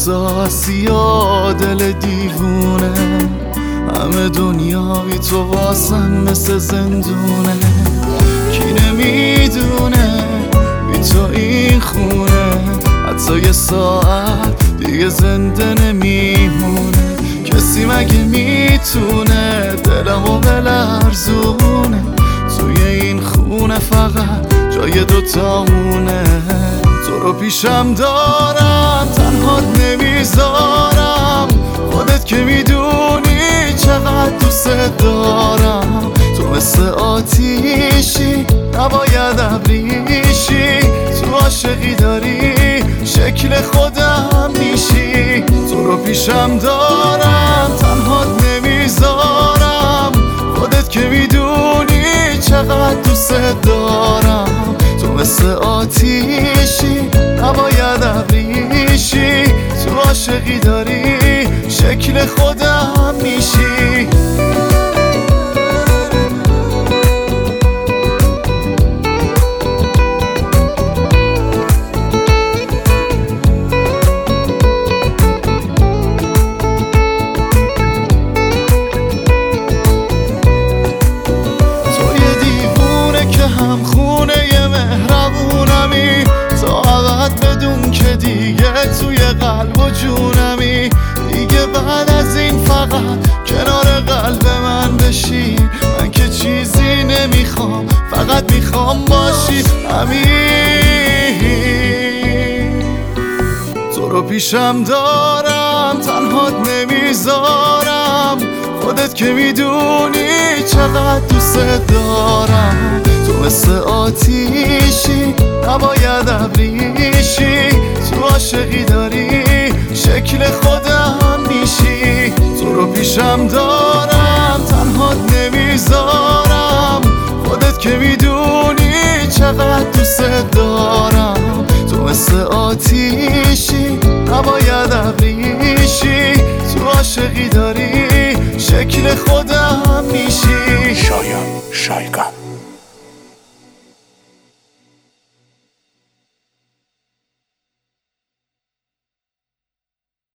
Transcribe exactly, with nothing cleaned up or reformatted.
احساسی یا دل دیوونه، همه دنیای تو واسم مثل زندونه. کی نمیدونه بی تو این خونه حتی یه ساعت دیگه زنده نمیمونه. کسی مگه میتونه دلمو بلرزونه؟ توی این خونه فقط جای دوتامونه. تو رو پیشم دارم تنهات نمیذارم، خودت که میدونی چقدر دوست دارم. تو مثل آتیشی نباید ابریشی، تو عاشقی داری شکل خودم میشی. تو رو پیشم دارم تنهات نمیذارم، خودت که میدونی چقدر دوست دارم. تو مثل آتیشی نباید ابریشی، تو عاشقی داری شکل خودم میشی. توی قلب و جونمی دیگه بعد از این فقط کنار قلب من بشی. من که چیزی نمیخوام، فقط میخوام باشی همین. تو رو پیشم دارم تنهات نمیذارم، خودت که میدونی چقدر دوست دارم. تو مثل آتیشی نباید ابریشی، تو عاشقی داری شکل خودم میشی. تو رو پیشم دارم تنهات نمیذارم، خودت که میدونی چقدر دوست دارم. تو مثل آتیشی نباید ابریشی، تو عاشقی داری شکل خودم میشی. شایان شایگان